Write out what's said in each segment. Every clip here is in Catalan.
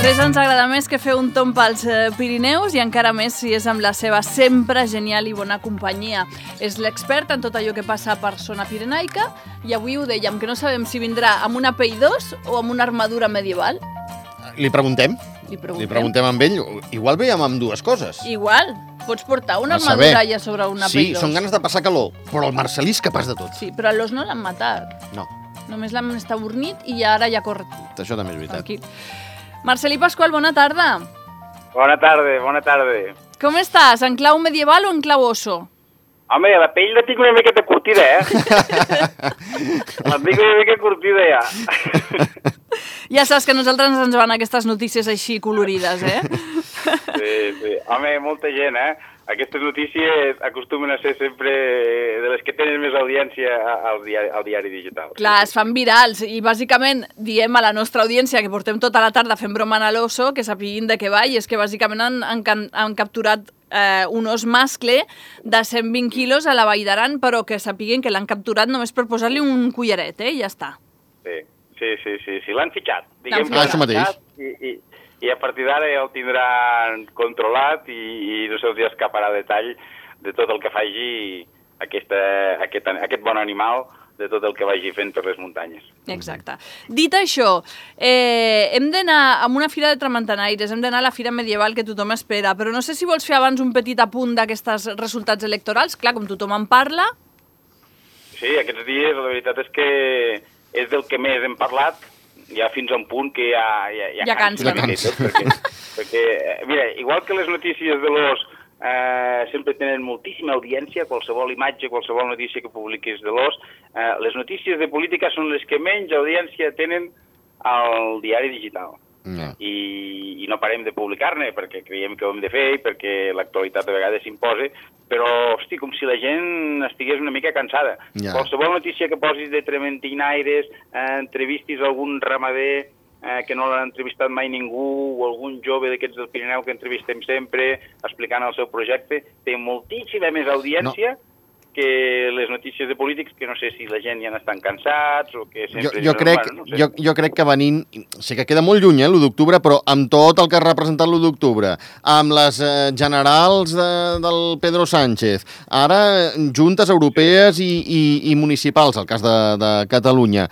Res ens agrada més que fer un tomb pels Pirineus i encara més si és amb la seva sempre genial i bona companyia. És l'expert en tot allò que passa per zona pirenaica i avui ho dèiem, que no sabem si vindrà amb una P2 o amb una armadura medieval. Li preguntem? Li preguntem amb ell. Igual veiem amb dues coses. Igual. Pots portar una armadura ja sobre una P2. Sí, són ganes de passar calor, però el Marcelí és capaç de tot. Sí, però a l'os no l'han matat. No. Només l'han estabornit i ara ja corre. Això també és veritat. Tranquil. Marcelí Pasqual, bona tarda. Bona tarda. Com estàs? En clau medieval o en clau oso? Home, la pell la tinc una miqueta curtida, La tinc una mica curtida, ja. Ja saps que a nosaltres ens van aquestes notícies així colorides, Sí. Home, molta gent, Aquestes notícies acostumen a ser sempre de les que tenen més audiència al diari digital. Clar, es fan virals i bàsicament diem a la nostra audiència que portem tota la tarda fent broma a l'oso, que sapiguin de què va, i és que bàsicament han capturat un os mascle de 120 quilos a la Vall d'Aran, però que sapiguin que l'han capturat només per posar-li un collaret, i ja està. Sí, l'han fitxat. Això mateix. I a partir d'ara ja el tindran controlat i no se'ls escaparà detall de tot el que faci aquest bon animal, de tot el que vagi fent per les muntanyes. Exacte. Dit això, hem d'anar a una fira de tramantenaires, hem d'anar a la fira medieval que tothom espera, però no sé si vols fer abans un petit apunt d'aquests resultats electorals. Clar, com tothom en parla. Sí, aquests dies la veritat és que és del que més hem parlat, ja fins a un punt que ja cansa. Perquè, mira, igual que les notícies de l'os sempre tenen moltíssima audiència, qualsevol imatge, qualsevol notícia que publiquis de l'os, les notícies de política són les que menys audiència tenen al diari digital. I no parem de publicar-ne perquè creiem que ho hem de fer i perquè l'actualitat de vegades s'imposa, però, hosti, com si la gent estigués una mica cansada. Qualsevol notícia que posis de trementinaires, entrevistis algun ramader que no l'han entrevistat mai ningú, o algun jove d'aquests del Pirineu que entrevistem sempre, explicant el seu projecte, té moltíssima més audiència que les notícies de polítics, que no sé si la gent ja n'estan cansats o que sempre... Jo crec que venint... Sé que queda molt lluny, l'1 d'octubre, però amb tot el que ha representat l'1 d'octubre, amb les generals del Pedro Sánchez, ara juntes europees i municipals, el cas de Catalunya,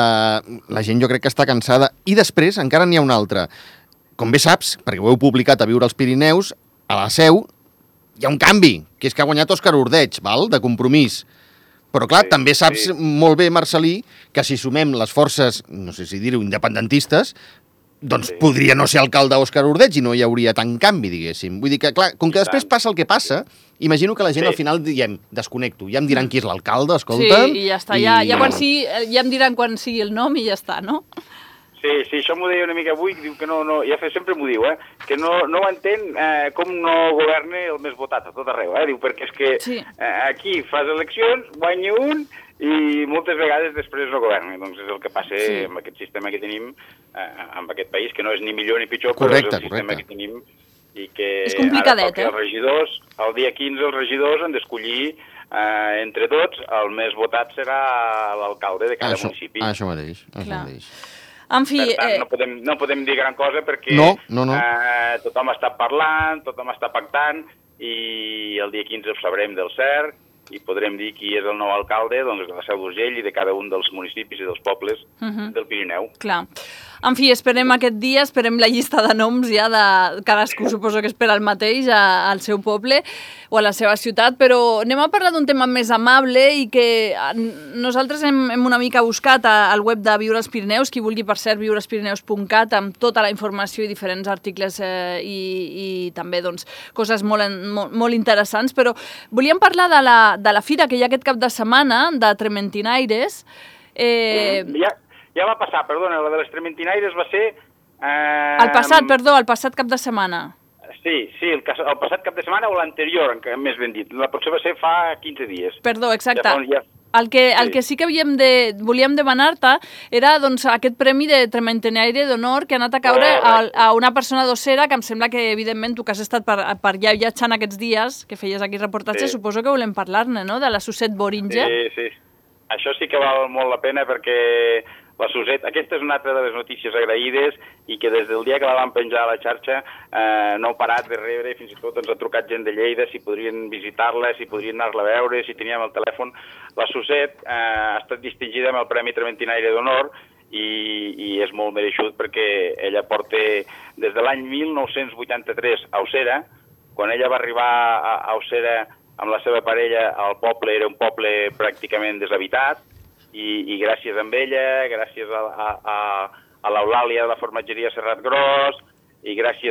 la gent jo crec que està cansada. I després encara n'hi ha una altra. Com bé saps, perquè ho heu publicat a Viure als Pirineus, a la Seu hi ha un canvi, que és que ha guanyat Òscar Ordeig, de Compromís. Però, clar, també saps molt bé, Marcelí, que si sumem les forces, no sé si dir-ho, independentistes, doncs podria no ser alcalde Òscar Ordeig i no hi hauria tant canvi, diguéssim. Vull dir que, clar, com que després passa el que passa, imagino que la gent al final diem, desconnecto, ja em diran qui és l'alcalde, escolta... Sí, i ja està, ja em diran quan sigui el nom i ja està, no? Sí, això m'ho deia una mica avui, diu que no, ja sempre m'ho diu, que no ho entén com no governa el més votat a tot arreu, diu, perquè és que aquí fas eleccions, guanya un i moltes vegades després no governa. Doncs és el que passa amb aquest sistema que tenim, amb aquest país, que no és ni millor ni pitjor, però és el sistema que tenim i que és complicadet, els regidors, el dia 15 els regidors han d'escollir entre tots, el més votat serà l'alcalde de cada municipi. Això mateix. En fi... Per tant, no podem dir gran cosa perquè tothom està parlant, tothom està pactant i el dia 15 ho sabrem del cert i podrem dir qui és el nou alcalde de la Seu d'Urgell i de cada un dels municipis i dels pobles del Pirineu. Clar. En fi, esperem aquest dia, esperem la llista de noms ja de cadascú, suposo que espera el mateix al seu poble o a la seva ciutat, però anem a parlar d'un tema més amable i que nosaltres hem una mica buscat al web de Viure als Pirineus, qui vulgui, per cert, viurealspirineus.cat, amb tota la informació i diferents articles i també coses molt interessants, però volíem parlar de la fira que hi ha aquest cap de setmana, de trementinaires. Ja va passar, perdona, la de les trementinaires va ser... El passat cap de setmana. Sí, el passat cap de setmana o l'anterior, més ben dit. Potser va ser fa 15 dies. Perdó, exacte. El que sí que volíem demanar-te era aquest premi de trementinaire d'honor que ha anat a caure a una persona d'Ossera, que em sembla que, evidentment, tu que has estat per allà viatjant aquests dies, que feies aquí reportatge, suposo que volem parlar-ne, no?, de la Suset Boringe. Sí. Això sí que val molt la pena perquè La Suset, aquesta és una altra de les notícies agraïdes i que des del dia que la vam penjar a la xarxa no ha parat de rebre, fins i tot ens ha trucat gent de Lleida si podrien visitar-la, si podrien anar-la a veure, si teníem el telèfon. La Suset ha estat distingida amb el Premi Trementinaire d'Honor i és molt mereixut perquè ella porta des de l'any 1983 a Ossera. Quan ella va arribar a Ossera amb la seva parella, el poble era un poble pràcticament deshabitat, i gràcies a ella, gràcies a l'Eulàlia de la formatgeria Serrat Gros i gràcies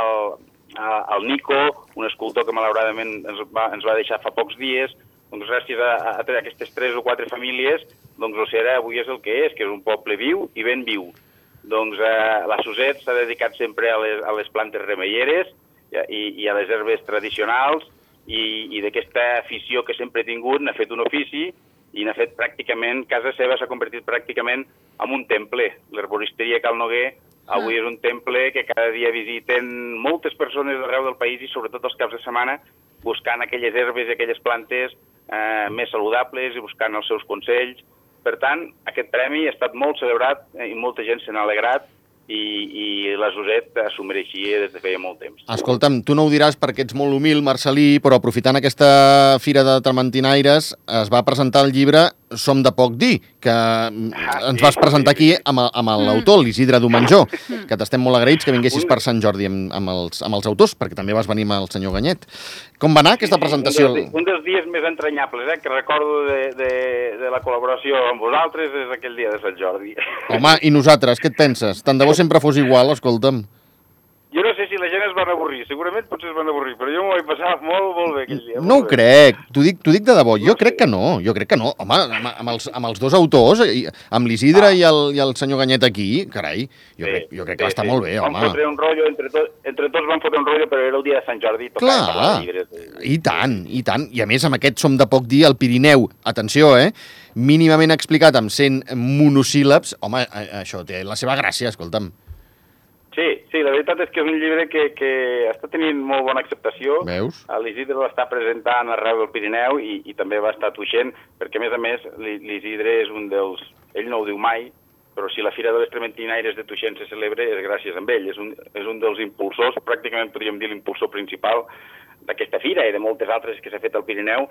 al Nico, un escultor que malauradament ens va deixar fa pocs dies, doncs gràcies a aquestes 3 o 4 famílies, doncs Ossera avui és el que és un poble viu i ben viu. Doncs la Suset s'ha dedicat sempre a les plantes remeieres i a les herbes tradicionals i d'aquesta afició que sempre ha tingut n'ha fet un ofici i n'ha fet pràcticament, casa seva s'ha convertit pràcticament en un temple. L'herboristeria Cal Noguer avui és un temple que cada dia visiten moltes persones d'arreu del país i sobretot els caps de setmana buscant aquelles herbes i aquelles plantes més saludables i buscant els seus consells. Per tant, aquest premi ha estat molt celebrat i molta gent se n'ha alegrat i la Suset s'ho mereixia des de feia molt temps. Escolta'm, tu no ho diràs perquè ets molt humil, Marcelí, però aprofitant aquesta fira de trementinaires es va presentar el llibre Som de poc dir, que ens vas presentar aquí amb l'autor, l'Isidre Domenjó, que t'estem molt agraïts que vinguessis per Sant Jordi amb els autors, perquè també vas venir amb el senyor Ganyet. Com va anar aquesta presentació? Un dels dies més entranyables que recordo de la col·laboració amb vosaltres és aquell dia de Sant Jordi. Home, i nosaltres, què et penses? Tant de bo sempre fos igual, escolta'm. Jo no sé si la gent es van avorrir, segurament potser es van avorrir, però jo m'ho vaig passar molt bé aquell dia. No ho crec, t'ho dic de debò, jo crec que no, home, amb els dos autors, amb l'Isidre i el senyor Ganyet aquí, carai, jo crec que va estar molt bé, home. Vam fotre un rotllo, entre tots vam fotre un rotllo, però era el dia de Sant Jordi. Clar, i tant, i a més amb aquest Som de poc dir al Pirineu, atenció, mínimament explicat amb 100 monosíl·labs, home, això té la seva gràcia, escolta'm. Sí, la veritat és que és un llibre que està tenint molt bona acceptació. Veus? L'Isidre l'està presentant arreu del Pirineu i també va estar tuixent, perquè a més l'Isidre és un dels... Ell no ho diu mai, però si la Fira de les Trementinaires de Tuixén se celebra és gràcies a ell. És un dels impulsors, pràcticament podríem dir l'impulsor principal d'aquesta fira i de moltes altres que s'ha fet al Pirineu,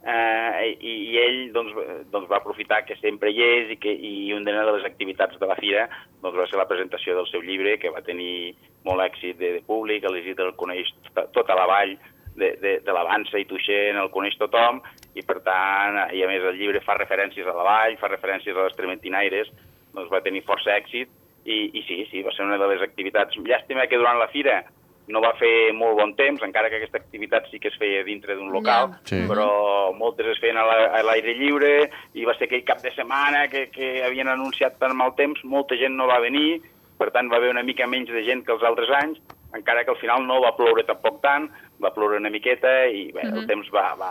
i ell doncs va aprofitar que sempre hi és i una de les activitats de la fira doncs va ser la presentació del seu llibre, que va tenir molt èxit de públic. L'Isidre el coneix tota la vall de l'Avança i Tuixén, el coneix tothom, i per tant, i a més el llibre fa referències a la vall, fa referències a les Trementinaires, doncs va tenir força èxit, i sí, va ser una de les activitats. Llàstima que durant la fira no va fer molt bon temps, encara que aquesta activitat sí que es feia dintre d'un local, però moltes es feien a l'aire lliure, i va ser aquell cap de setmana que havien anunciat tan mal temps, molta gent no va venir, per tant va haver una mica menys de gent que els altres anys, encara que al final no va ploure tampoc tant, va ploure una miqueta, i bé, el temps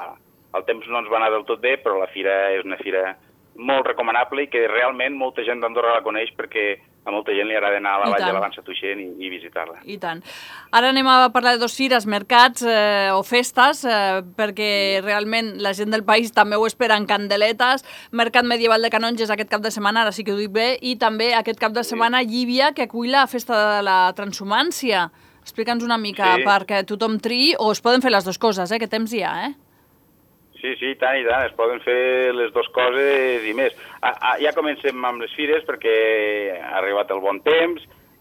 no ens va anar del tot bé, però la fira és una fira molt recomanable i que realment molta gent d'Andorra la coneix perquè a molta gent li agrada anar a la vall de l'Avança Tuixén i visitar-la. I tant. Ara anem a parlar de 2 fires, mercats o festes, perquè realment la gent del país també ho espera en candeletes. Mercat Medieval de Canonges aquest cap de setmana, ara sí que ho dic bé, i també aquest cap de setmana Llívia, que acull la festa de la transhumància. Explica'ns una mica perquè tothom triï, o es poden fer les dues coses, que temps hi ha, Sí, i tant, es poden fer les dues coses i més. Ja comencem amb les fires perquè ha arribat el bon temps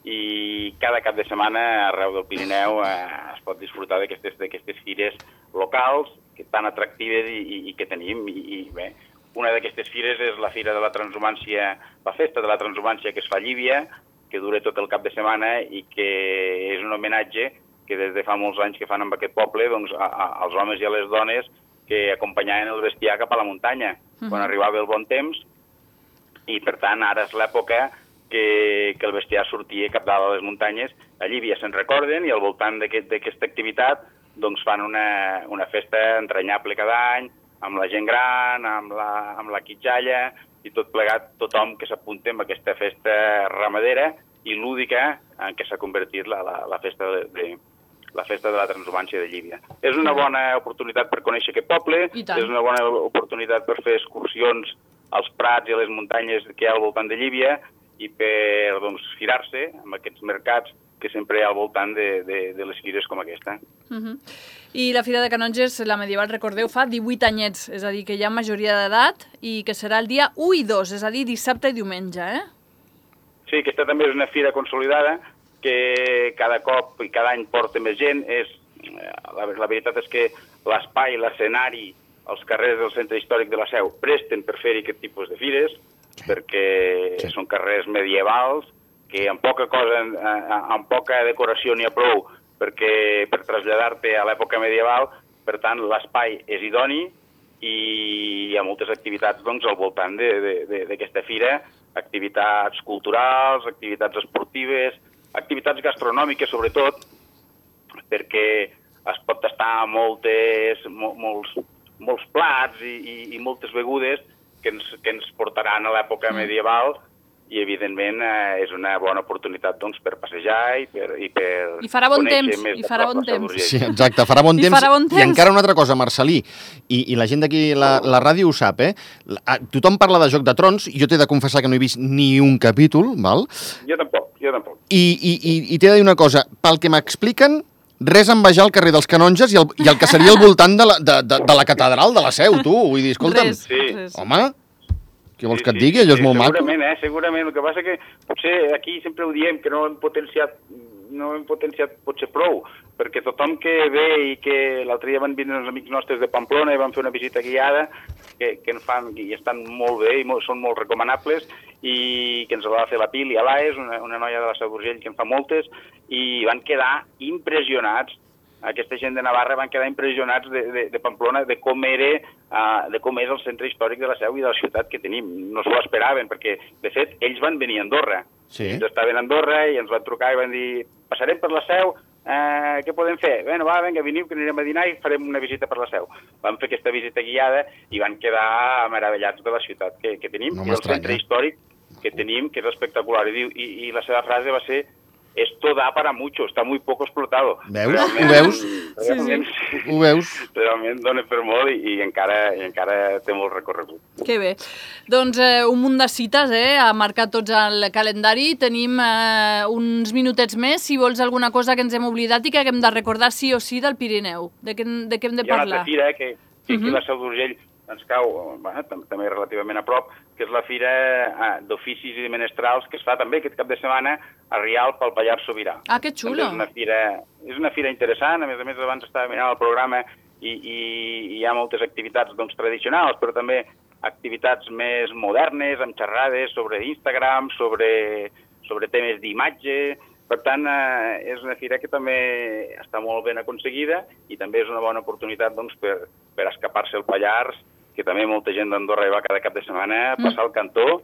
i cada cap de setmana arreu del Pirineu es pot disfrutar d'aquestes fires locals tan atractives i que tenim. I bé, una d'aquestes fires és la Fira de la Transhumància, la Festa de la Transhumància que es fa a Llívia, que dura tot el cap de setmana i que és un homenatge que des de fa molts anys que fan amb aquest poble doncs, als homes i a les dones que acompanyaven el bestiar cap a la muntanya quan arribava el bon temps, i per tant ara és l'època que el bestiar sortia cap dalt de les muntanyes. A Llívia se'n recorden i al voltant d'aquesta activitat doncs fan una festa entranyable cada any, amb la gent gran, amb la quitxalla i tot plegat, tothom que s'apunta amb aquesta festa ramadera i lúdica en què s'ha convertit la festa de la Transhumància de Llívia. És una bona oportunitat per conèixer aquest poble, és una bona oportunitat per fer excursions als prats i a les muntanyes que hi ha al voltant de Llívia i per firar-se amb aquests mercats que sempre hi ha al voltant de les fires com aquesta. I la Fira de Canonges, la medieval, recordeu, fa 18 anyets, és a dir, que hi ha majoria d'edat i que serà el dia 1 i 2, és a dir, dissabte i diumenge, Sí, aquesta també és una fira consolidada que cada cop i cada any porta més gent. La veritat és que l'espai, l'escenari, els carrers del centre històric de la Seu presten per fer aquest tipus de fires, perquè són carrers medievals que amb poca cosa, amb poca decoració n'hi ha prou per traslladar-te a l'època medieval. Per tant, l'espai és idoni i hi ha moltes activitats al voltant d'aquesta fira, activitats culturals, activitats esportives, activitats gastronòmiques, sobretot, perquè es pot tastar molts plats i moltes begudes que ens portaran a l'època medieval i, evidentment, és una bona oportunitat per passejar i per farà bon conèixer temps, més i farà bon de prop temps. Sí, exacte, farà bon temps. I encara una altra cosa, Marcelí, i la gent d'aquí, la ràdio ho sap, tothom parla de Joc de Trons, jo t'he de confessar que no he vist ni un capítol, val? Jo tampoc. I t'he de dir una cosa, pel que m'expliquen, res a envejar al carrer dels Canonges i el que seria al voltant de la catedral de la Seu, tu. Vull dir, escolta'm, res. home, què vols que et digui? Allò és molt maco. Segurament. El que passa que potser aquí sempre ho diem, que no hem potenciat potser prou, perquè tothom que ve i que l'altre dia van vindre uns amics nostres de Pamplona i van fer una visita guiada que en fan i estan molt bé i són molt recomanables i que ens la va fer la Pili Alaes, una noia de la Seu d'Urgell que en fa moltes, i van quedar impressionats. Aquesta gent de Navarra van quedar impressionats de Pamplona, de com és el centre històric de la Seu i de la ciutat que tenim. No s'ho esperaven, perquè, de fet, ells van venir a Andorra. Sí. Ells estaven a Andorra i ens van trucar i van dir passarem per la Seu, què podem fer? Bueno, vinga, veniu, que anirem a dinar i farem una visita per la Seu. Vam fer aquesta visita guiada i van quedar meravellats de la ciutat que tenim, i el centre històric que tenim, que és espectacular. I la seva frase va ser: esto da para mucho, está muy poco explotado. Veus? Ho veus? Ho veus? Realment dona per molt i encara té molt recorregut. Que bé. Doncs un munt de cites, a marcar tots al calendari. Tenim uns minutets més, si vols alguna cosa que ens hem oblidat i que hem de recordar sí o sí del Pirineu. De què hem de parlar? Hi ha una altra fira que aquí a la Seu d'Urgell ens cau també relativament a prop, que és la Fira d'Oficis i de Menestrals, que es fa també aquest cap de setmana a Rialp, al Pallars Sobirà. Ah, que xulo! És una fira interessant, a més abans estava mirant el programa i hi ha moltes activitats tradicionals, però també activitats més modernes, amb xerrades sobre Instagram, sobre temes d'imatge. Per tant, és una fira que també està molt ben aconseguida i també és una bona oportunitat per escapar-se al Pallars, que també molta gent d'Andorra hi va cada cap de setmana a passar el cantó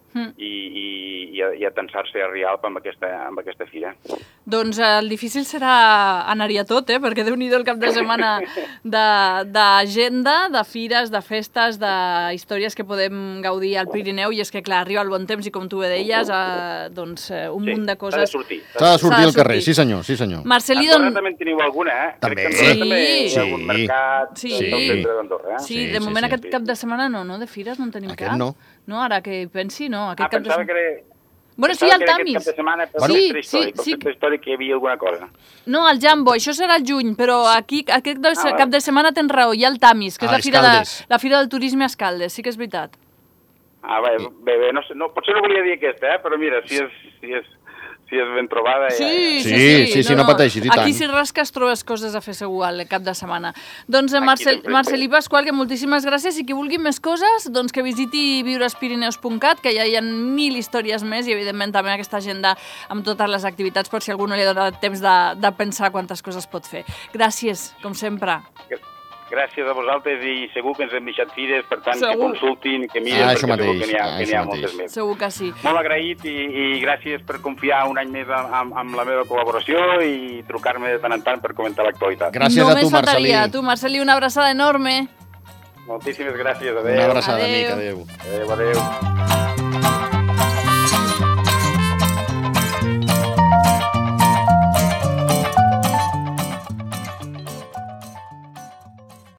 i a tensar-se a Rialp amb aquesta fira. Doncs el difícil serà anar-hi a tot, perquè Déu-n'hi-do el cap de setmana d'agenda, de fires, de festes, de històries que podem gaudir al Pirineu, i és que, clar, arriba el bon temps i, com tu bé deies, un munt de coses... S'ha de sortir al carrer, sí senyor, sí senyor. Marcelí, a Andorra també en teniu alguna, També. També hi ha algun mercat sí. del centre d'Andorra. Sí, de moment aquest cap de setmana no, de fires no en tenim cap. No. No, ara que pensi, no. Aquest cap de pensava que era... Bueno, sí, al Tamis. Aquest cap de setmana per el centre històric hi havia alguna cosa. No, al Jambo, això serà al juny, però aquí aquest cap de setmana tens raó, hi ha el Tamis, que és la fira del turisme a Escaldes, sí que és veritat. Bé, no, potser no volia dir aquesta, però mira, si és ben trobada... Sí, no pateixis, i tant. Aquí si rasques trobes coses a fer segur al cap de setmana. Doncs Marcelí Pasqual, que moltíssimes gràcies, i qui vulgui més coses, doncs que visiti viurespirineux.cat, que ja hi ha 1000 històries més, i evidentment també aquesta agenda amb totes les activitats, per si algú no li ha donat temps de pensar quantes coses pot fer. Gràcies, com sempre. Gràcies a vosaltres, i segur que ens hem deixat fires, per tant, que consultin, que miren, perquè segur que n'hi ha moltes més. Segur que sí. Molt agraït i gràcies per confiar un any més amb la meva col·laboració i trucar-me de tant en tant per comentar l'actualitat. Gràcies a tu, Marcelí. Només faltaria. A tu, Marcelí, una abraçada enorme. Moltíssimes gràcies, adéu. Una abraçada, amic, adéu. Adéu.